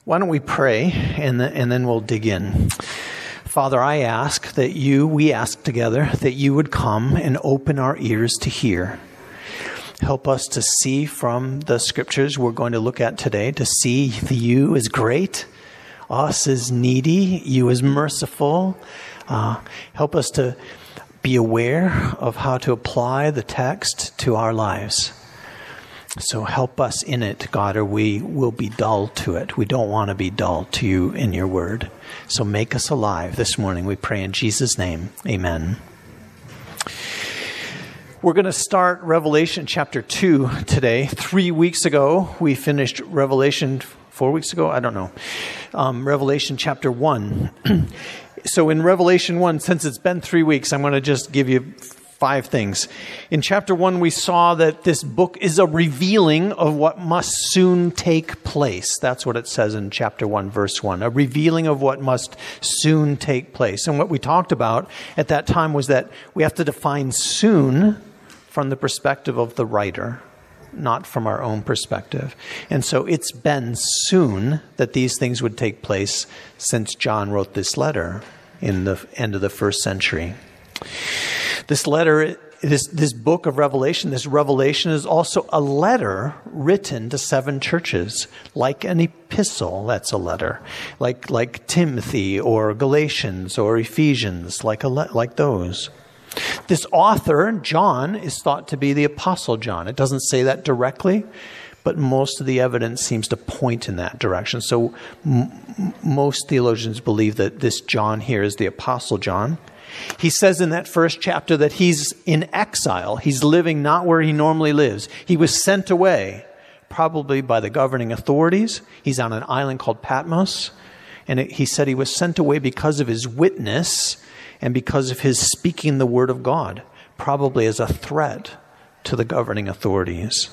Why don't we pray and then we'll dig in. Father, we ask together that you would come and open our ears to hear. Help us to see from the scriptures we're going to look at today, to see you as great, us as needy, you as merciful. Help us to be aware of how to apply the text to our lives. So help us in it, God, or we will be dull to it. We don't want to be dull to you in your word. So make us alive this morning, we pray in Jesus' name. Amen. We're going to start Revelation chapter 2 today. 3 weeks ago, we finished Revelation, 4 weeks ago? I don't know. Revelation chapter 1. So in Revelation 1, since it's been 3 weeks, I'm going to just give you 5 things. In chapter 1, we saw that this book is a revealing of what must soon take place. That's what it says in chapter 1, verse 1. A revealing of what must soon take place. And what we talked about at that time was that we have to define soon from the perspective of the writer, not from our own perspective. And so it's been soon that these things would take place since John wrote this letter in the end of the first century. This letter, this book of Revelation, this revelation is also a letter written to 7 churches, like an epistle, that's a letter, like Timothy or Galatians or Ephesians, like those. This author, John, is thought to be the Apostle John. It doesn't say that directly, but most of the evidence seems to point in that direction. So most theologians believe that this John here is the Apostle John. He says in that first chapter that he's in exile. He's living not where he normally lives. He was sent away, probably by the governing authorities. He's on an island called Patmos. And he said he was sent away because of his witness and because of his speaking the word of God, probably as a threat to the governing authorities.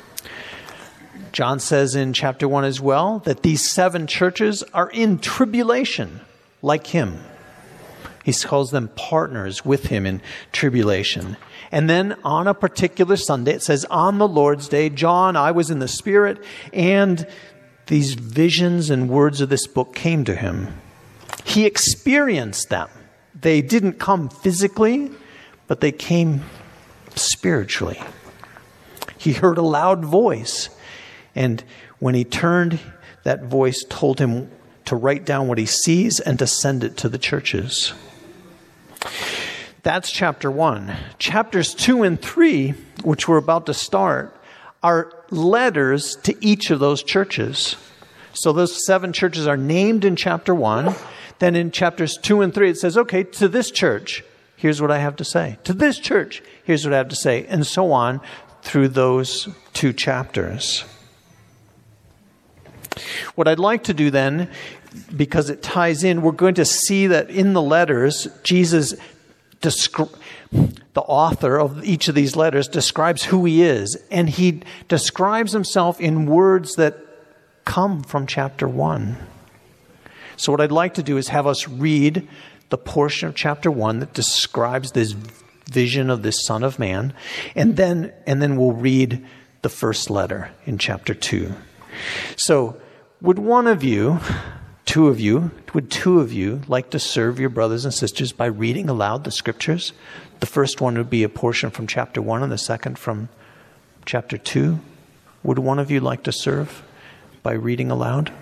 John says in chapter 1 as well that these 7 churches are in tribulation like him. He calls them partners with him in tribulation. And then on a particular Sunday, it says, on the Lord's Day, John, I was in the Spirit, and these visions and words of this book came to him. He experienced them. They didn't come physically, but they came spiritually. He heard a loud voice, and when he turned, that voice told him to write down what he sees and to send it to the churches. That's chapter 1. Chapters 2 and 3, which we're about to start, are letters to each of those churches. So those 7 churches are named in chapter 1. Then in chapters 2 and 3, it says, okay, to this church, here's what I have to say. To this church, here's what I have to say. And so on through those 2 chapters. What I'd like to do then, because it ties in, we're going to see that in the letters, Jesus, the author of each of these letters, describes who he is. And he describes himself in words that come from chapter 1. So what I'd like to do is have us read the portion of chapter 1 that describes this vision of this Son of Man. And then we'll read the first letter in chapter 2. So would two of you like to serve your brothers and sisters by reading aloud the scriptures? The first one would be a portion from chapter 1 and the second from chapter 2. Would one of you like to serve by reading aloud?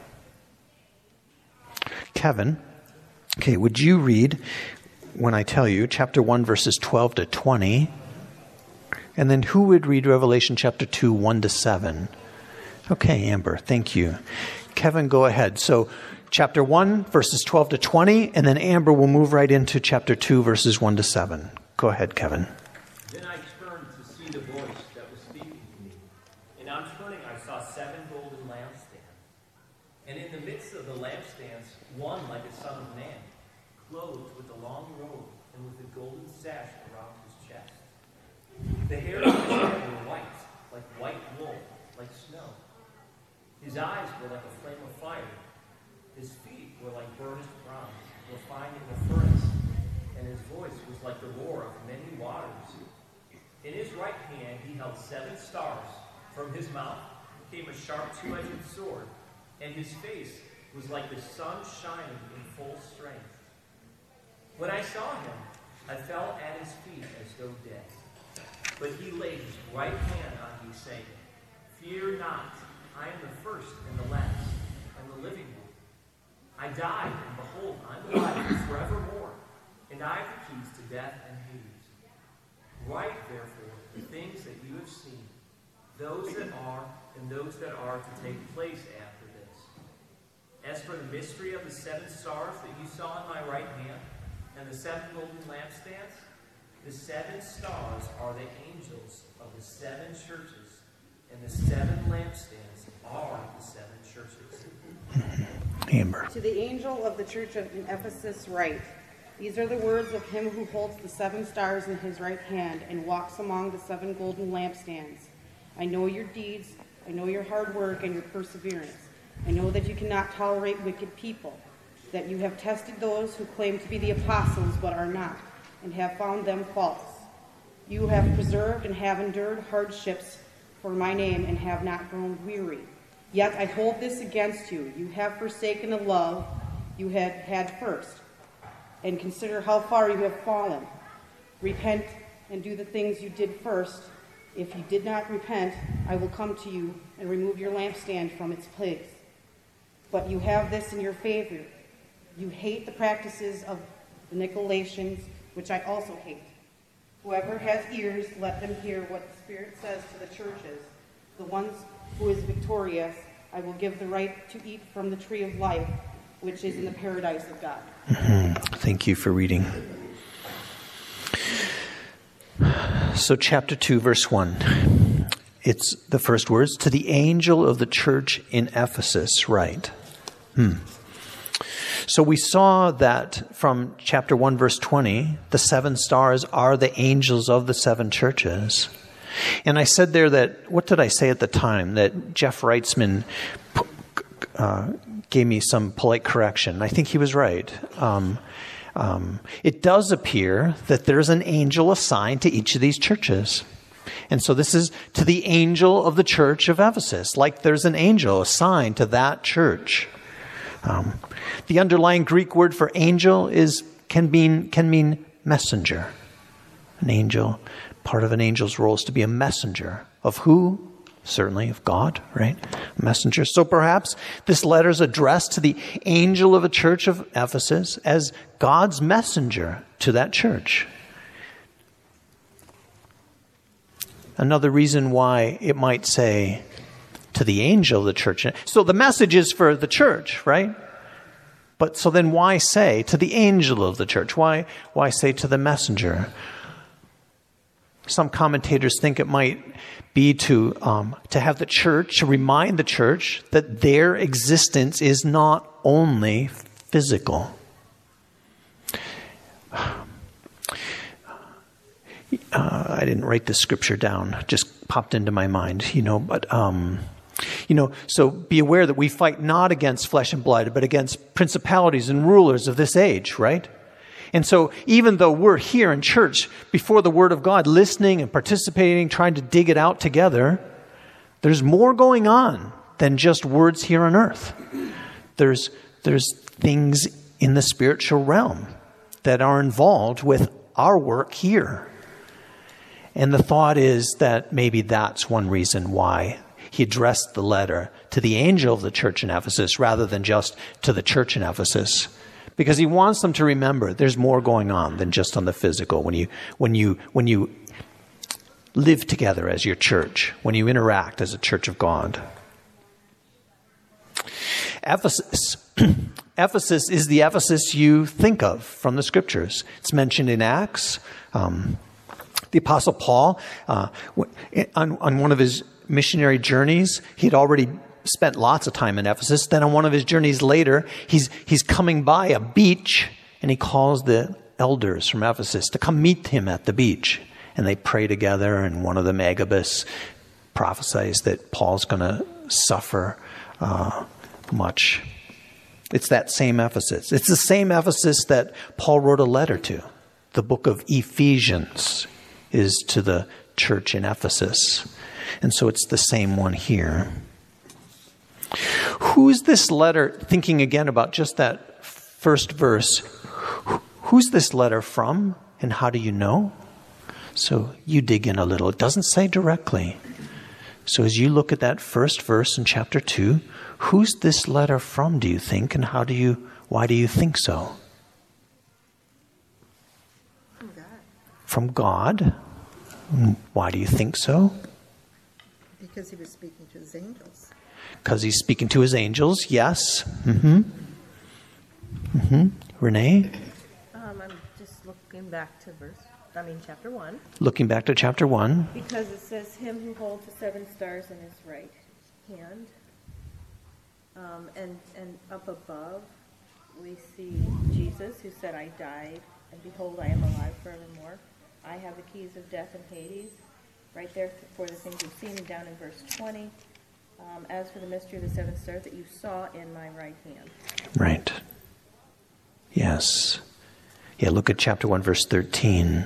Kevin, okay, would you read, when I tell you, chapter 1, verses 12 to 20? And then who would read Revelation chapter 2, 1 to 7? Okay, Amber, thank you. Kevin, go ahead. So chapter 1, verses 12 to 20, and then Amber will move right into chapter 2, verses 1 to 7. Go ahead, Kevin. Then I turned to see the voice that was speaking to me. And on turning, I saw 7 golden lampstands. And in the midst of the lampstands, one like a son of man, clothed with a long robe and with a golden sash around his chest. The hair of his head were white, like white wool, like snow. His eyes were like a flame of fire. His feet were like burnished bronze, refined in the furnace, and his voice was like the roar of many waters. In his right hand he held 7 stars. From his mouth came a sharp 2-edged sword, and his face was like the sun shining in full strength. When I saw him, I fell at his feet as though dead. But he laid his right hand on me, saying, "Fear not, I am the first and the last, and the living one. I died, and behold, I'm alive forevermore, and I have the keys to death and Hades. Write, therefore, the things that you have seen, those that are, and those that are to take place after this. As for the mystery of the 7 stars that you saw in my right hand, and the 7 golden lampstands, the 7 stars are the angels of the 7 churches, and the 7 lampstands are the 7 churches." Amber. To the angel of the church in Ephesus write, "These are the words of him who holds the 7 stars in his right hand and walks among the 7 golden lampstands. I know your deeds, I know your hard work and your perseverance. I know that you cannot tolerate wicked people, that you have tested those who claim to be the apostles but are not, and have found them false. You have preserved and have endured hardships for my name and have not grown weary. Yet I hold this against you. You have forsaken the love you had first. And consider how far you have fallen. Repent and do the things you did first. If you did not repent, I will come to you and remove your lampstand from its place. But you have this in your favor. You hate the practices of the Nicolaitans, which I also hate. Whoever has ears, let them hear what the Spirit says to the churches. The ones who is victorious, I will give the right to eat from the tree of life, which is in the paradise of God." Thank you for reading. So chapter 2, verse 1. It's the first words. "To the angel of the church in Ephesus write." So we saw that from chapter 1, verse 20, the 7 stars are the angels of the 7 churches. And I said there that, what did I say at the time? That Jeff Reitzman gave me some polite correction. I think he was right. It does appear that there's an angel assigned to each of these churches. And so this is to the angel of the church of Ephesus, like there's an angel assigned to that church. The underlying Greek word for angel can mean messenger. An angel, part of an angel's role is to be a messenger of who? Certainly of God, right? A messenger. So perhaps this letter is addressed to the angel of a church of Ephesus as God's messenger to that church. Another reason why it might say to the angel of the church. So the message is for the church, right? But so then why say to the angel of the church? Why say to the messenger? Some commentators think it might be to have the church, to remind the church that their existence is not only physical. I didn't write this scripture down; it just popped into my mind, But so be aware that we fight not against flesh and blood, but against principalities and rulers of this age, right? And so even though we're here in church before the Word of God, listening and participating, trying to dig it out together, there's more going on than just words here on earth. There's things in the spiritual realm that are involved with our work here. And the thought is that maybe that's one reason why he addressed the letter to the angel of the church in Ephesus rather than just to the church in Ephesus. Because he wants them to remember there's more going on than just on the physical. When you live together as your church, when you interact as a church of God. Ephesus is the Ephesus you think of from the scriptures. It's mentioned in Acts. The Apostle Paul, on one of his missionary journeys, he'd already spent lots of time in Ephesus. Then on one of his journeys later, he's coming by a beach, and he calls the elders from Ephesus to come meet him at the beach. And they pray together, and one of them, Agabus, prophesies that Paul's going to suffer much. It's that same Ephesus. It's the same Ephesus that Paul wrote a letter to. The book of Ephesians is to the church in Ephesus. And so it's the same one here. Who's this letter, thinking again about just that first verse, who's this letter from and how do you know? So you dig in a little. It doesn't say directly. So as you look at that first verse in chapter 2, who's this letter from, do you think, and why do you think so? From God. Why do you think so? Because he was speaking to his angels. Because he's speaking to his angels, yes. Renee? I'm just looking back to chapter 1. Looking back to chapter 1. Because it says, him who holds the 7 stars in his right hand. And up above, we see Jesus, who said, I died, and behold, I am alive forevermore. I have the keys of death and Hades. Right there for the things you've seen, and down in verse 20. As for the mystery of the 7 stars that you saw in my right hand. Right. Yes. Yeah, look at chapter 1, verse 13.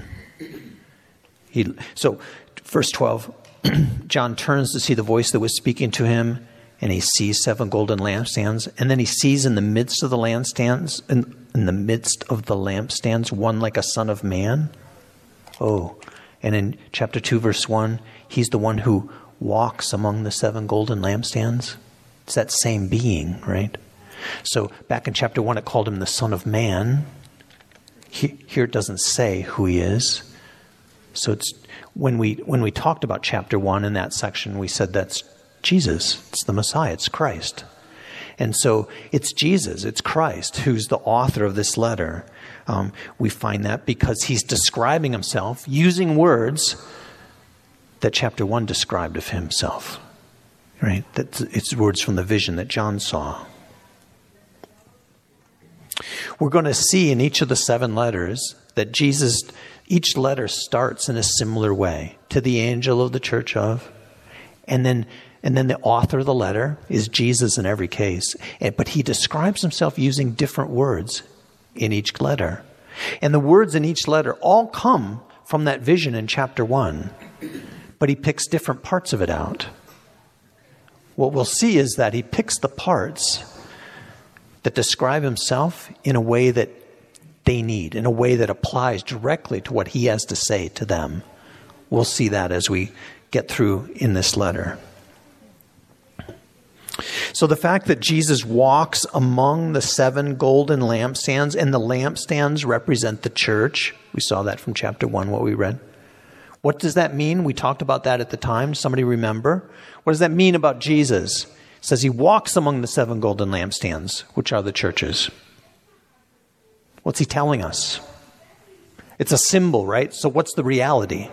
So, verse 12, John turns to see the voice that was speaking to him, and he sees 7 golden lampstands, and then he sees in the midst of the lampstands, in the midst of the lampstands, one like a son of man. Oh, and in chapter 2, verse 1, he's the one who walks among the 7 golden lampstands. It's that same being, right? So back in chapter 1, it called him the Son of Man. Here it doesn't say who he is. So it's when we talked about chapter 1 in that section, we said that's Jesus. It's the Messiah. It's Christ. And so it's Jesus, it's Christ, who's the author of this letter. We find that because he's describing himself using words that chapter 1 described of himself. Right? It's words from the vision that John saw. We're going to see in each of the 7 letters that each letter starts in a similar way. To the angel of the church of, and then the author of the letter is Jesus in every case. But he describes himself using different words in each letter. And the words in each letter all come from that vision in chapter 1. But he picks different parts of it out. What we'll see is that he picks the parts that describe himself in a way that they need, in a way that applies directly to what he has to say to them. We'll see that as we get through in this letter. So the fact that Jesus walks among the 7 golden lampstands, and the lampstands represent the church. We saw that from chapter 1, what we read. What does that mean? We talked about that at the time. Somebody remember? What does that mean about Jesus? It says he walks among the 7 golden lampstands, which are the churches. What's he telling us? It's a symbol, right? So what's the reality?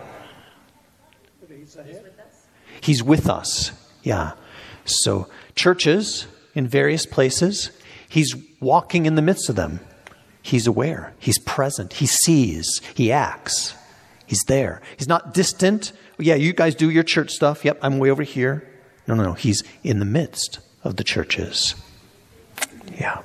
He's with us. Yeah. So churches in various places, he's walking in the midst of them. He's aware. He's present. He sees. He acts. He's there. He's not distant. Yeah, you guys do your church stuff. Yep, I'm way over here. No. He's in the midst of the churches. Yeah.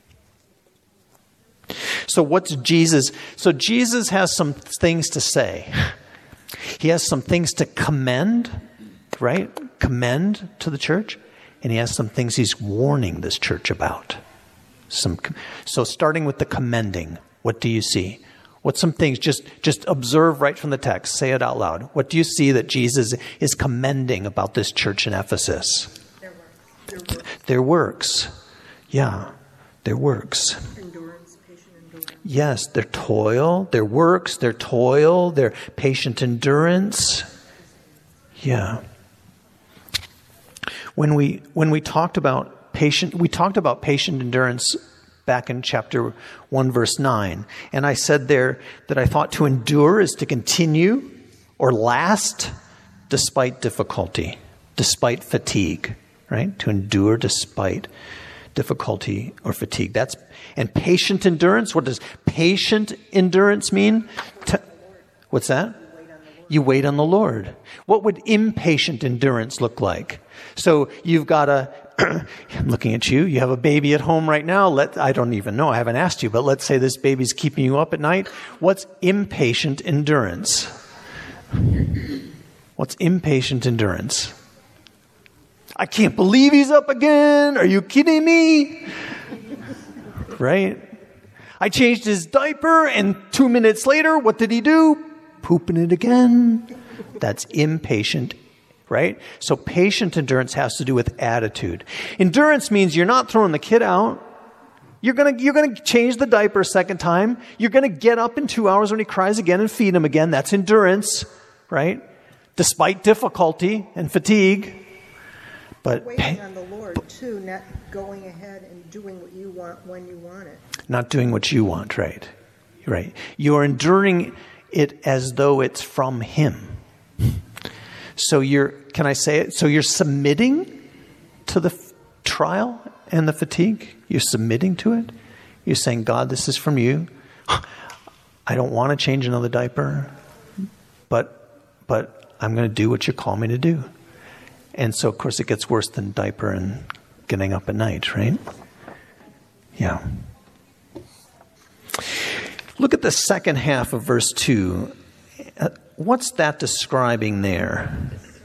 So what's Jesus? So Jesus has some things to say. He has some things to commend, right? Commend to the church. And he has some things he's warning this church about. So starting with the commending, what do you see? What's some things, just observe right from the text, say it out loud. What do you see that Jesus is commending about this church in Ephesus? Their works. Yeah, their works. Endurance, patient endurance. Yes, their toil, their works, their toil, their patient endurance. Yeah. When we talked about patient endurance back in chapter 1, verse 9. And I said there that I thought to endure is to continue or last despite difficulty, despite fatigue, right? To endure despite difficulty or fatigue. And patient endurance, what does patient endurance mean? What's that? You wait on the Lord. What would impatient endurance look like? So you've got I'm looking at you. You have a baby at home right now. I don't even know. I haven't asked you, but let's say this baby's keeping you up at night. What's impatient endurance? What's impatient endurance? I can't believe he's up again. Are you kidding me? Right? I changed his diaper, and 2 minutes later, what did he do? Pooping it again. That's impatient, right? So patient endurance has to do with attitude. Endurance means you're not throwing the kid out. You're gonna change the diaper a second time. You're gonna get up in 2 hours when he cries again and feed him again. That's endurance, right? Despite difficulty and fatigue. But Waiting on the Lord, too, not going ahead and doing what you want when you want it. not doing what you want, right? Right. You're enduring it as though it's from him. So can I say it? So you're submitting to the trial and the fatigue? You're submitting to it? You're saying, God, this is from you. I don't want to change another diaper, but I'm going to do what you call me to do. And so, of course, it gets worse than diaper and getting up at night, right? Yeah. Look at the second half of verse 2. What's that describing there?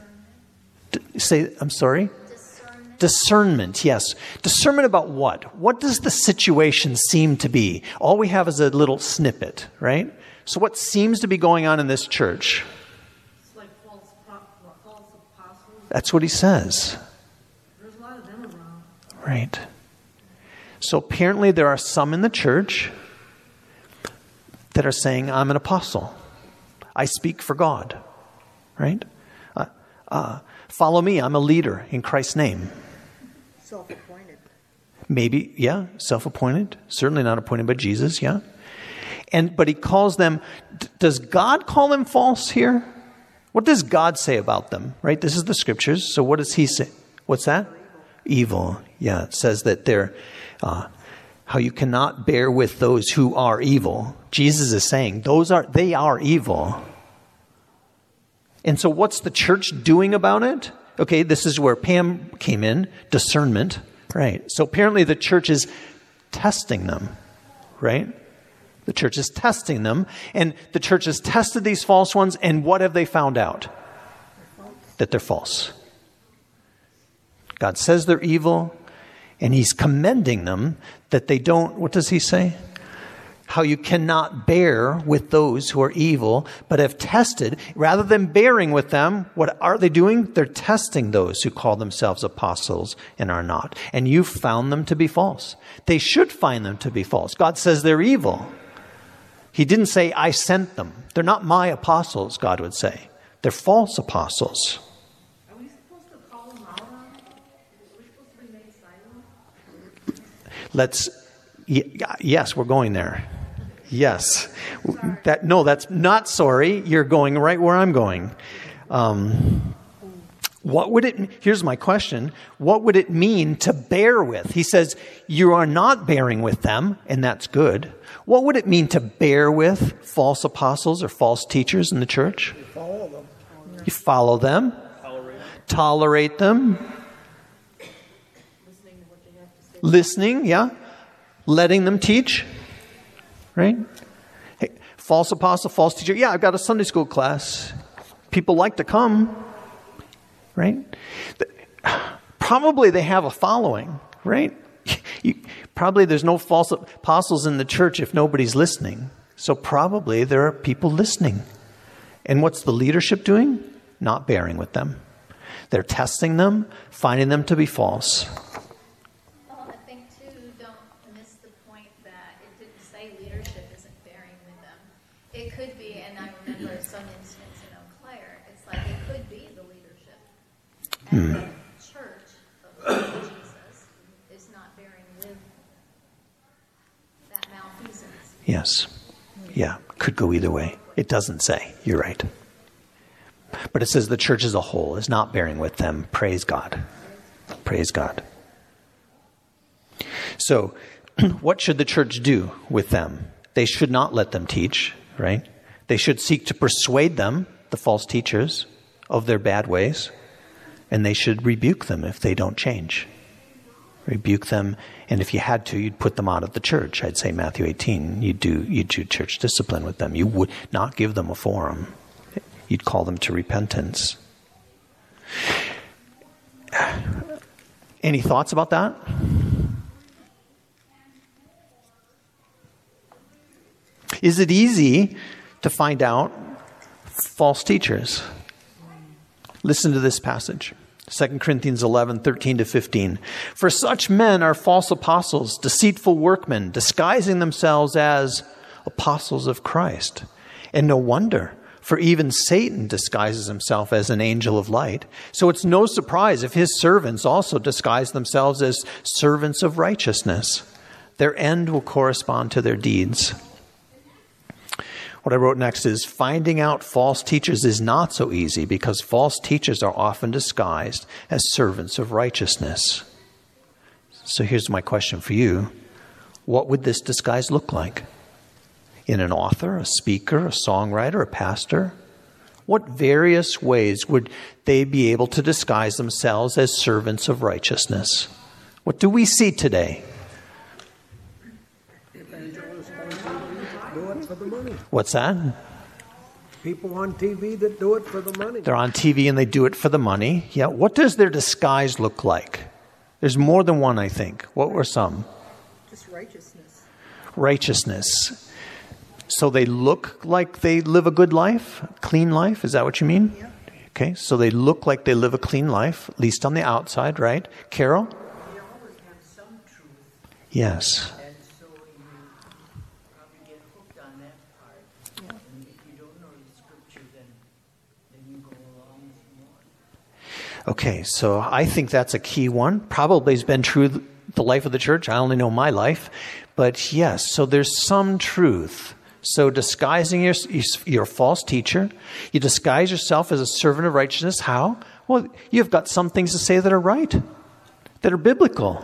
I'm sorry? Discernment, yes. Discernment about what? What does the situation seem to be? All we have is a little snippet, right? So what seems to be going on in this church? It's like false apostles. That's what he says. There's a lot of them around. Right. So apparently there are some in the church that are saying, I'm an apostle. I speak for God. Right? Follow me. I'm a leader in Christ's name. Self-appointed. Maybe, yeah, self-appointed. Certainly not appointed by Jesus, yeah. But he calls them, does God call them false here? What does God say about them? Right? This is the scriptures. So what does he say? What's that? Evil. Yeah, it says that they're, how you cannot bear with those who are evil. Jesus is saying, they are evil. And so what's the church doing about it? Okay, this is where Pam came in, discernment, right? So apparently the church is testing them, right? The church is testing them, and the church has tested these false ones, and what have they found out? That they're false. God says they're evil, and he's commending them that they don't, what does he say? How you cannot bear with those who are evil, but have tested, rather than bearing with them, what are they doing? They're testing those who call themselves apostles and are not. And you found them to be false. They should find them to be false. God says they're evil. He didn't say, I sent them. They're not my apostles, God would say. They're false apostles. Are we supposed to call them out on it? Are we supposed to remain silent? Yes, we're going there. Yes. That's not sorry. You're going right where I'm going. Here's my question. What would it mean to bear with? He says, you are not bearing with them, and that's good. What would it mean to bear with false apostles or false teachers in the church? You follow them. You follow them. Tolerate them. Listening to what they have to say. Listening, yeah. Letting them teach. Right? Hey, false apostle, false teacher. Yeah, I've got a Sunday school class. People like to come. Right? Probably they have a following. Right? Probably there's no false apostles in the church if nobody's listening. So probably there are people listening. And what's the leadership doing? Not bearing with them. They're testing them, finding them to be false. Well, I think, too, don't miss the point that it didn't say leadership isn't bearing with them. It could be, and I remember some instance in Eau Claire, it's like it could be the leadership. And the church of Jesus is not bearing with that malfeasance. Yes. Yeah. Could go either way. It doesn't say. You're right. But it says the church as a whole is not bearing with them. Praise God. Praise God. So, what should the church do with them? They should not let them teach, right? They should seek to persuade them, the false teachers, of their bad ways. And they should rebuke them if they don't change. Rebuke them, and if you had to, you'd put them out of the church. I'd say Matthew 18, you'd do church discipline with them. You would not give them a forum. You'd call them to repentance. Any thoughts about that? Is it easy to find out false teachers? Listen to this passage. 2 Corinthians 11, 13 to 15. For such men are false apostles, deceitful workmen, disguising themselves as apostles of Christ. And no wonder, for even Satan disguises himself as an angel of light. So it's no surprise if his servants also disguise themselves as servants of righteousness. Their end will correspond to their deeds. What I wrote next is, finding out false teachers is not so easy because false teachers are often disguised as servants of righteousness. So here's my question for you. What would this disguise look like? In an author, a speaker, a songwriter, a pastor? What various ways would they be able to disguise themselves as servants of righteousness? What do we see today? For the money. What's that? People on TV that do it for the money. They're on TV and they do it for the money. Yeah. What does their disguise look like? There's more than one, I think. What were some? Just righteousness. Righteousness. So they look like they live a good life, clean life. Is that what you mean? Yeah. Okay. So they look like they live a clean life, at least on the outside, right? Carol? They always have some truth, Yes. and so you probably get hooked on that part. And if you don't know the scripture, then you go along with more. Okay, so I think that's a key one. Probably has been true the life of the church. I only know my life. But yes, so there's some truth. So disguising your false teacher, you disguise yourself as a servant of righteousness. How? Well, you've got some things to say that are right, that are biblical.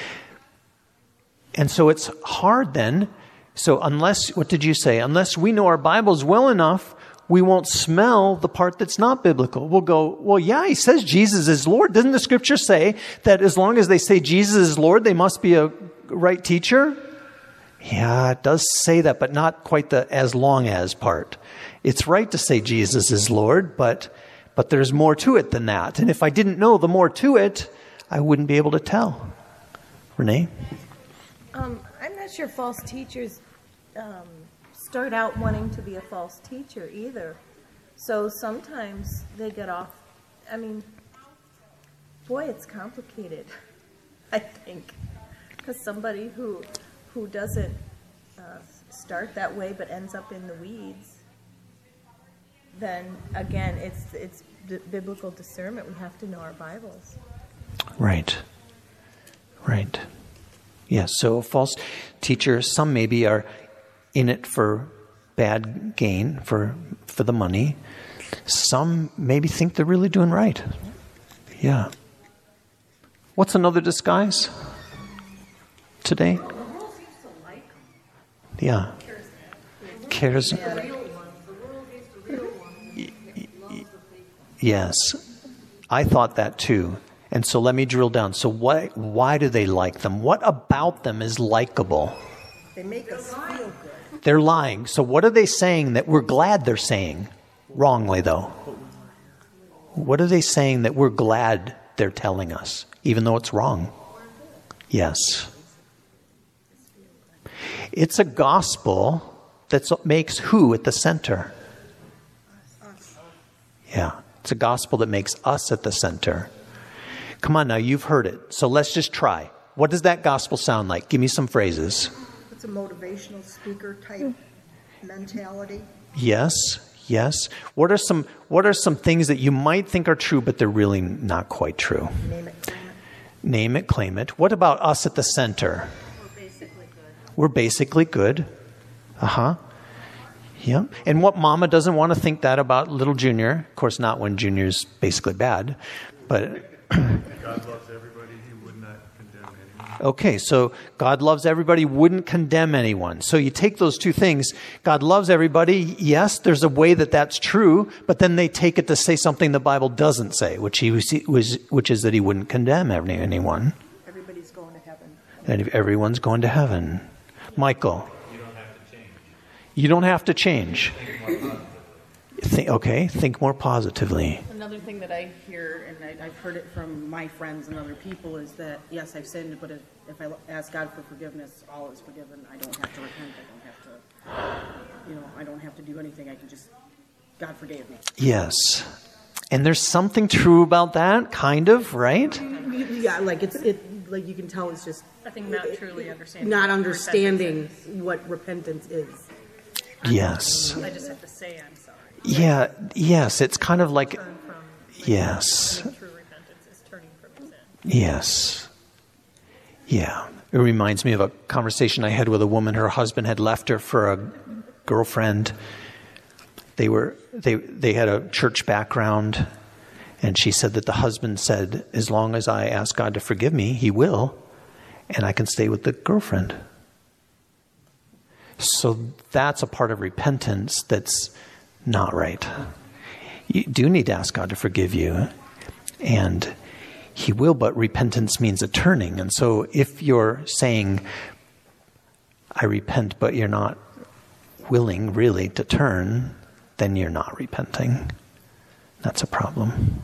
And so it's hard then. So unless, what did you say? Unless we know our Bibles well enough, we won't smell the part that's not biblical. We'll go, well, yeah, he says Jesus is Lord. Doesn't the scripture say that as long as they say Jesus is Lord, they must be a right teacher? Yeah, it does say that, but not quite the as long as part. It's right to say Jesus is Lord, but there's more to it than that. And if I didn't know the more to it, I wouldn't be able to tell. Renee? I'm not sure false teachers start out wanting to be a false teacher either. So sometimes they get off. I mean, boy, it's complicated, I think. Because somebody who doesn't start that way but ends up in the weeds, then again, it's biblical discernment. We have to know our Bibles. Right. Right. Yes, so a false teacher, some maybe are in it for bad gain, for the money. Some maybe think they're really doing right. Yeah. What's another disguise today? The world seems to like them. Yeah. Cares. The real ones. The world hates the real ones. It loves the fake ones. Yes. I thought that too. And so let me drill down. So why do they like them? What about them is likable? They make us feel good. They're lying. So what are they saying that we're glad they're saying? Wrongly, though. What are they saying that we're glad they're telling us, even though it's wrong? Yes. It's a gospel that makes who at the center? Yeah. It's a gospel that makes us at the center. Come on now, you've heard it. So let's just try. What does that gospel sound like? Give me some phrases. It's a motivational speaker type mentality. Yes, yes. What are some things that you might think are true, but they're really not quite true? Name it, claim it. Name it, claim it. What about us at the center? We're basically good. We're basically good. Uh-huh. Yeah. And what mama doesn't want to think that about little Junior? Of course, not when Junior's basically bad, but... God loves everybody. He would not condemn anyone. Okay, so God loves everybody, wouldn't condemn anyone. So you take those two things. God loves everybody. Yes, there's a way that that's true, but then they take it to say something the Bible doesn't say, which is that he wouldn't condemn anyone. Everybody's going to heaven. And everyone's going to heaven. Michael. You don't have to change. You don't have to change. Think more positively. Another thing that I hear, and I've heard it from my friends and other people, is that, yes, I've sinned, but if I ask God for forgiveness, all is forgiven. I don't have to repent. I don't have to do anything. I can just, God forgave me. Yes. And there's something true about that, kind of, right? Yeah, like like you can tell it's just, I think not truly understanding. Not understanding what repentance is. Yes. I just have to say I'm sorry. Yeah, yes, it's kind of like, Turn from yes, true repentance is turning from sin. yes, yeah. It reminds me of a conversation I had with a woman. Her husband had left her for a girlfriend. They had a church background, and she said that the husband said, as long as I ask God to forgive me, he will, and I can stay with the girlfriend. So that's a part of repentance that's not right. You do need to ask God to forgive you, and he will, but repentance means a turning. And so if you're saying, I repent, but you're not willing really to turn, then you're not repenting. That's a problem.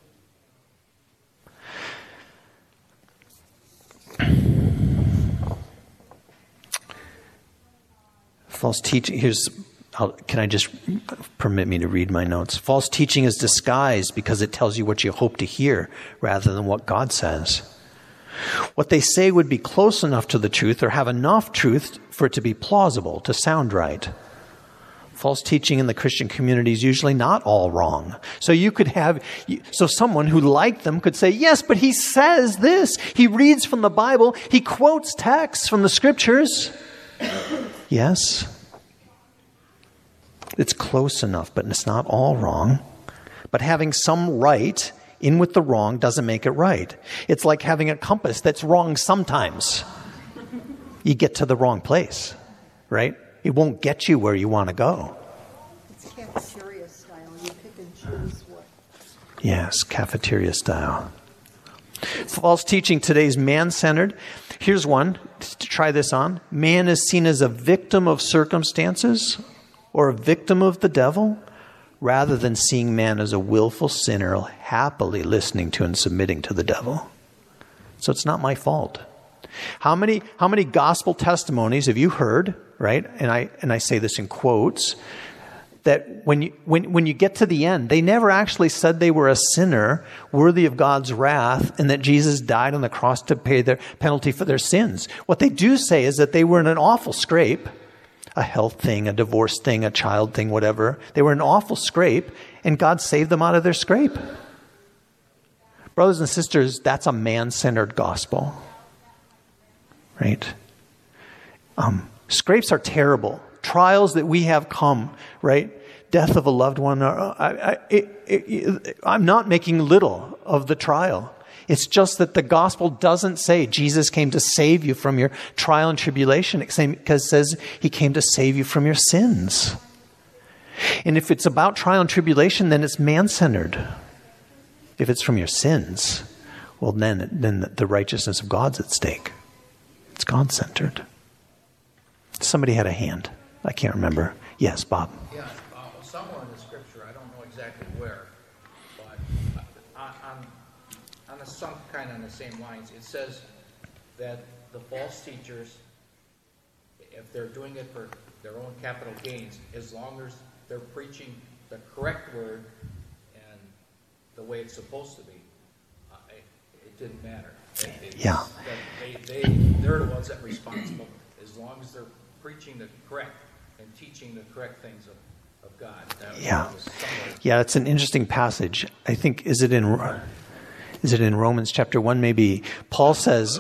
False teaching, can I just permit me to read my notes? False teaching is disguised because it tells you what you hope to hear rather than what God says. What they say would be close enough to the truth or have enough truth for it to be plausible, to sound right. False teaching in the Christian community is usually not all wrong. So someone who liked them could say, yes, but he says this. He reads from the Bible. He quotes texts from the scriptures. Yes. It's close enough, but it's not all wrong. But having some right in with the wrong doesn't make it right. It's like having a compass that's wrong sometimes. You get to the wrong place, right? It won't get you where you want to go. It's cafeteria style. You pick and choose what. Yes, cafeteria style. False teaching today is man-centered. Here's one to try this on. Man is seen as a victim of circumstances or a victim of the devil, rather than seeing man as a willful sinner happily listening to and submitting to the devil. So it's not my fault. How many gospel testimonies have you heard, right? And I say this in quotes, that when you get to the end, they never actually said they were a sinner worthy of God's wrath and that Jesus died on the cross to pay their penalty for their sins. What they do say is that they were in an awful scrape, a health thing, a divorce thing, a child thing, whatever. They were in an awful scrape, and God saved them out of their scrape. Brothers and sisters, that's a man-centered gospel, right? Scrapes are terrible. Trials that we have come, right? Death of a loved one. I'm not making little of the trial. It's just that the gospel doesn't say Jesus came to save you from your trial and tribulation. It says he came to save you from your sins. And if it's about trial and tribulation, then it's man-centered. If it's from your sins, well, then the righteousness of God's at stake. It's God-centered. Somebody had a hand. I can't remember. Yes, Bob. Yeah, somewhere in the scripture, I don't know exactly where, but on some kind of the same lines, it says that the false teachers, if they're doing it for their own capital gains, as long as they're preaching the correct word and the way it's supposed to be, it didn't matter. They're the ones that are responsible, as long as they're preaching the correct and teaching the correct things of God. Yeah, it's an interesting passage. I think, is it in Romans chapter 1 maybe? Paul says,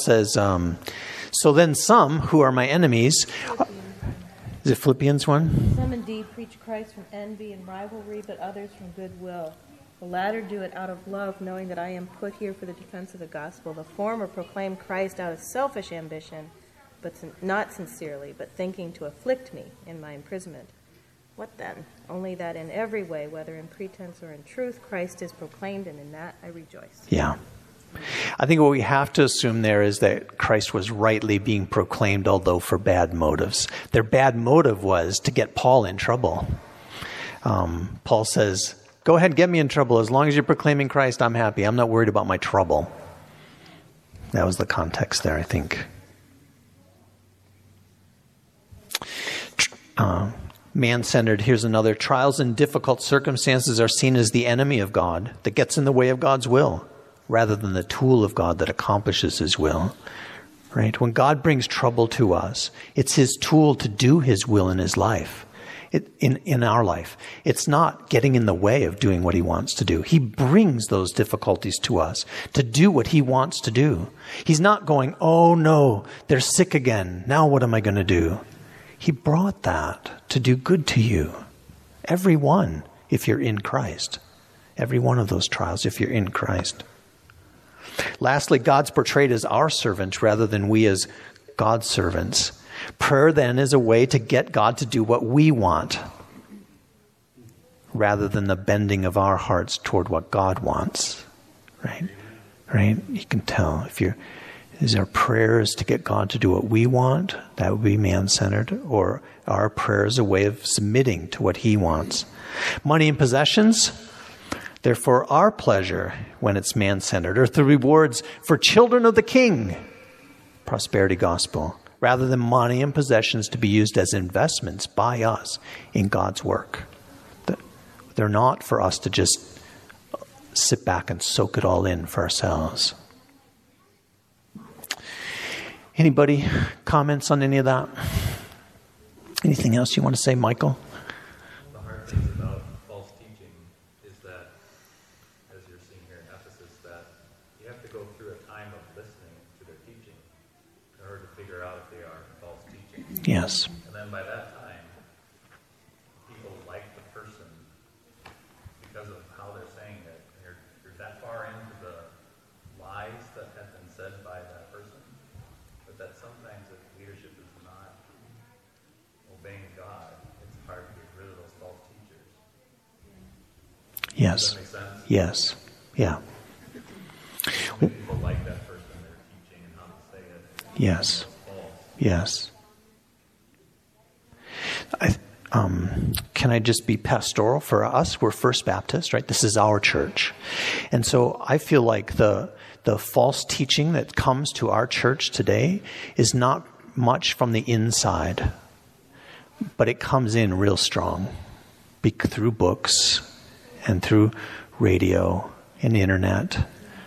so then some who are my enemies, is it Philippians 1? Some indeed preach Christ from envy and rivalry, but others from goodwill. The latter do it out of love, knowing that I am put here for the defense of the gospel. The former proclaim Christ out of selfish ambition, but not sincerely, but thinking to afflict me in my imprisonment. What then? Only that in every way, whether in pretense or in truth, Christ is proclaimed, and in that I rejoice. Yeah. I think what we have to assume there is that Christ was rightly being proclaimed, although for bad motives. Their bad motive was to get Paul in trouble. Paul says, go ahead, get me in trouble. As long as you're proclaiming Christ, I'm happy. I'm not worried about my trouble. That was the context there, I think. Man-centered, here's another. Trials and difficult circumstances are seen as the enemy of God that gets in the way of God's will, rather than the tool of God that accomplishes his will. Right? When God brings trouble to us, it's his tool to do his will in his life, in our life. It's not getting in the way of doing what he wants to do. He brings those difficulties to us to do what he wants to do. He's not going, oh no, they're sick again. Now what am I going to do? He brought that to do good to you. Every one, if you're in Christ. Every one of those trials, if you're in Christ. Lastly, God's portrayed as our servant rather than we as God's servants. Prayer then is a way to get God to do what we want, rather than the bending of our hearts toward what God wants. Right? You can tell is our prayers to get God to do what we want? That would be man-centered. Or our prayer is a way of submitting to what he wants. Money and possessions, they're for our pleasure when it's man-centered, or the rewards for children of the King. Prosperity gospel. Rather than money and possessions to be used as investments by us in God's work. They're not for us to just sit back and soak it all in for ourselves. Anybody comments on any of that? Anything else you want to say, Michael? The hard things about false teaching is that, as you're seeing here in Ephesus, that you have to go through a time of listening to their teaching in order to figure out if they are false teaching. Yes. And then by that time, people like the person because of how they're saying it. And you're that far into the lies that have been said by that person, but that sometimes if leadership is not obeying God, it's hard to get rid of those false teachers. Yes. Does that make sense? Yes. Yeah. People like that person, their teaching and how they say it. Yes. False. Yes. Can I just be pastoral for us? We're First Baptist, right? This is our church. And so I feel like the false teaching that comes to our church today is not much from the inside, but it comes in real strong through books and through radio and internet.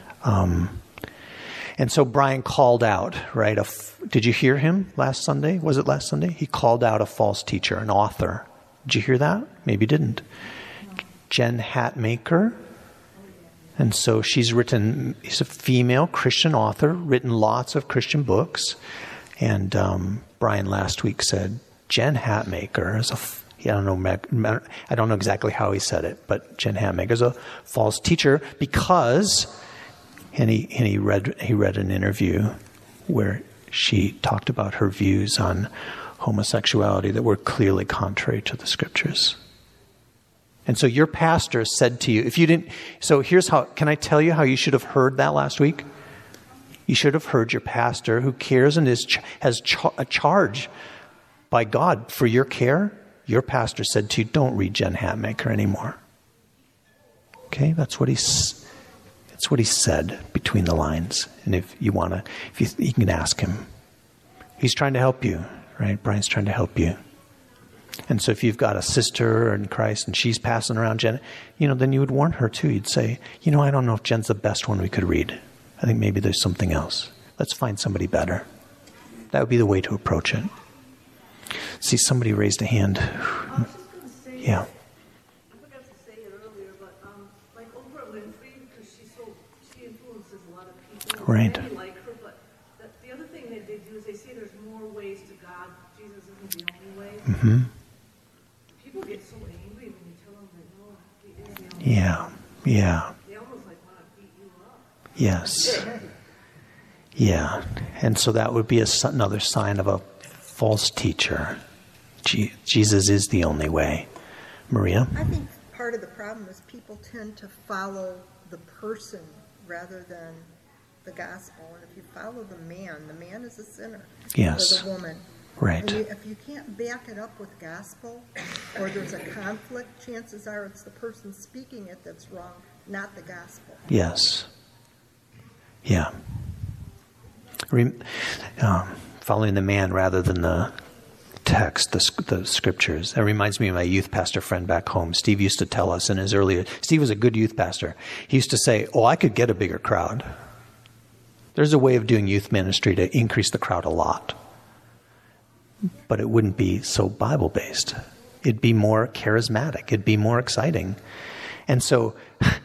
And so Brian called out, right? Did you hear him last Sunday? Was it last Sunday? He called out a false teacher, an author. Did you hear that? Maybe you didn't. Jen Hatmaker. And so she's a female Christian author, written lots of Christian books. And Brian last week said, Jen Hatmaker is I don't know exactly how he said it, but Jen Hatmaker is a false teacher because... And he read an interview where she talked about her views on homosexuality that were clearly contrary to the scriptures. And so your pastor said to you, if you didn't, so here's how, can I tell you how you should have heard that last week? You should have heard your pastor, who cares and has a charge by God for your care. Your pastor said to you, don't read Jen Hatmaker anymore. Okay, that's what he said between the lines. And if you want to, you can ask him. He's trying to help you, right? Brian's trying to help you. And so if you've got a sister in Christ and she's passing around Jen, then you would warn her too. You'd say, I don't know if Jen's the best one we could read. I think maybe there's something else. Let's find somebody better. That would be the way to approach it. See, somebody raised a hand. Yeah. Right. Many like her, but the other thing that they do is they say there's more ways to God. Jesus isn't the only way. Mm-hmm. People get so angry when you tell them that, no, he is the only way. Yeah. They almost want to beat you up. Yes. Yeah. And so that would be another sign of a false teacher. Jesus is the only way. Maria? I think part of the problem is people tend to follow the person rather than the gospel. And if you follow the man is a sinner. Yes. Or the woman. Right. And if you can't back it up with gospel, or there's a conflict, chances are it's the person speaking it that's wrong, not the gospel. Yes. Yeah. Following the man rather than the text, the scriptures. That reminds me of my youth pastor friend back home. Steve used to tell us in his earlier... Steve was a good youth pastor. He used to say, I could get a bigger crowd. There's a way of doing youth ministry to increase the crowd a lot. But it wouldn't be so Bible-based. It'd be more charismatic. It'd be more exciting. And so...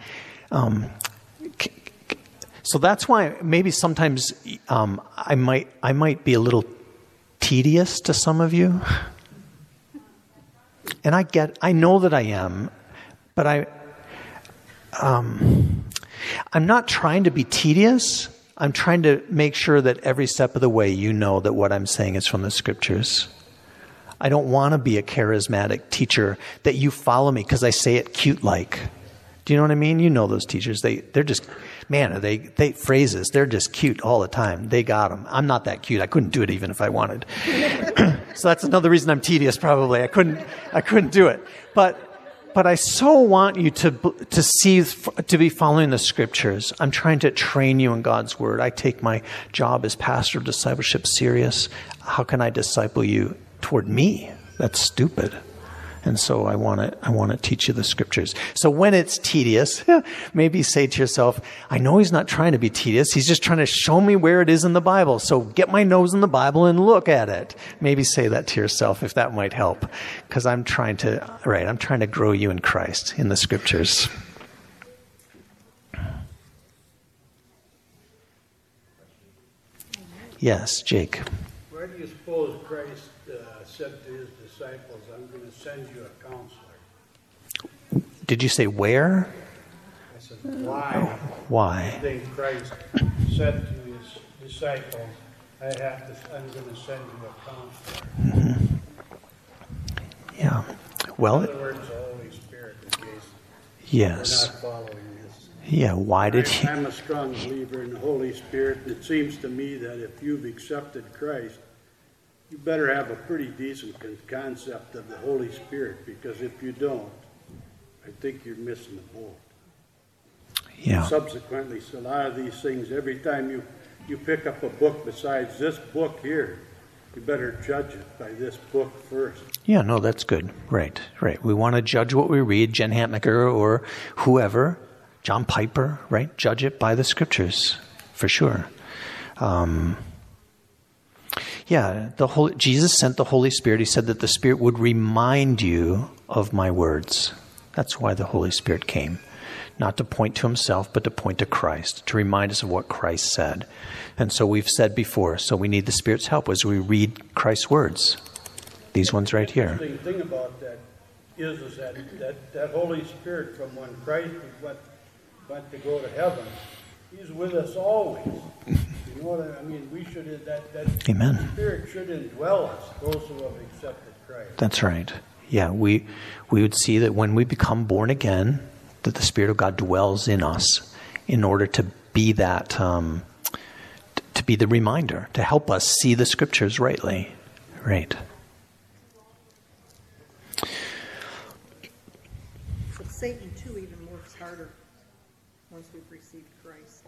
So that's why maybe sometimes I might be a little tedious to some of you. And I know that I am, but I'm not trying to be tedious. I'm trying to make sure that every step of the way you know that what I'm saying is from the scriptures. I don't want to be a charismatic teacher that you follow me because I say it cute-like. Do you know what I mean? You know those teachers. They're just, man, they phrases. They're just cute all the time. They got them. I'm not that cute. I couldn't do it even if I wanted. So that's another reason I'm tedious. Probably I couldn't do it. But I so want you to be following the scriptures. I'm trying to train you in God's word. I take my job as pastor of discipleship serious. How can I disciple you toward me? That's stupid. And so I want to teach you the scriptures. So when it's tedious, maybe say to yourself, I know he's not trying to be tedious. He's just trying to show me where it is in the Bible. So get my nose in the Bible and look at it. Maybe say that to yourself if that might help. Because I'm trying to grow you in Christ, in the scriptures. Yes, Jake. Where do you suppose Christ said to his disciples, I'm going to send you a counselor? Did you say where? I said, why? Why? I think Christ said to his disciples, I'm going to send you a counselor. Mm-hmm. Yeah. Well, in other words, the Holy Spirit, in case yes. we're not following this. Yeah, why did he? I'm a strong believer in the Holy Spirit. It seems to me that if you've accepted Christ, you better have a pretty decent concept of the Holy Spirit, because if you don't, I think you're missing the boat. Yeah. Subsequently, so a lot of these things, every time you pick up a book besides this book here, you better judge it by this book first. Yeah, no, that's good. Right. We want to judge what we read, Jen Hatmaker or whoever, John Piper, right? Judge it by the scriptures, for sure. Jesus sent the Holy Spirit. He said that the Spirit would remind you of my words. That's why the Holy Spirit came. Not to point to himself, but to point to Christ, to remind us of what Christ said. And so we've said before, so we need the Spirit's help as we read Christ's words. These ones right here. The thing about that is that Holy Spirit, from when Christ went to go to heaven, he's with us always. You know what I mean? We should, that Amen. Spirit should indwell us, those who have accepted Christ. That's right. Yeah, we would see that when we become born again, that the Spirit of God dwells in us in order to be that, to be the reminder, to help us see the scriptures rightly. Right. But Satan, too, even works harder once we've received Christ.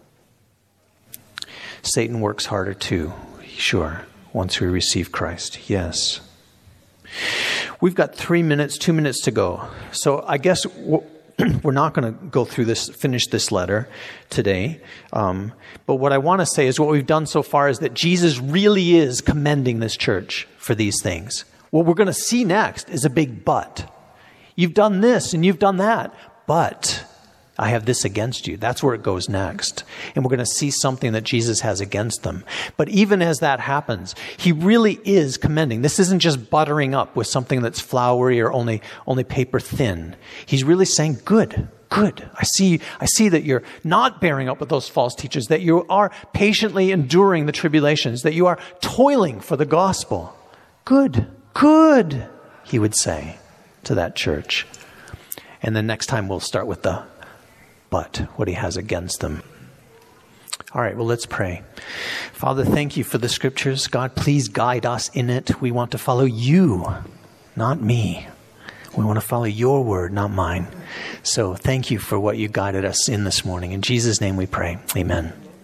Satan works harder too, sure, once we receive Christ. Yes. We've got 2 minutes to go. So I guess we're not going to go through finish this letter today. But what I want to say is what we've done so far is that Jesus really is commending this church for these things. What we're going to see next is a big but. You've done this and you've done that, but I have this against you. That's where it goes next. And we're going to see something that Jesus has against them. But even as that happens, he really is commending. This isn't just buttering up with something that's floury or only paper thin. He's really saying, good. I see that you're not bearing up with those false teachers, that you are patiently enduring the tribulations, that you are toiling for the gospel. Good, he would say to that church. And then next time we'll start with the but, what he has against them. All right, well, let's pray. Father, thank you for the scriptures. God, please guide us in it. We want to follow you, not me. We want to follow your word, not mine. So thank you for what you guided us in this morning. In Jesus' name we pray. Amen.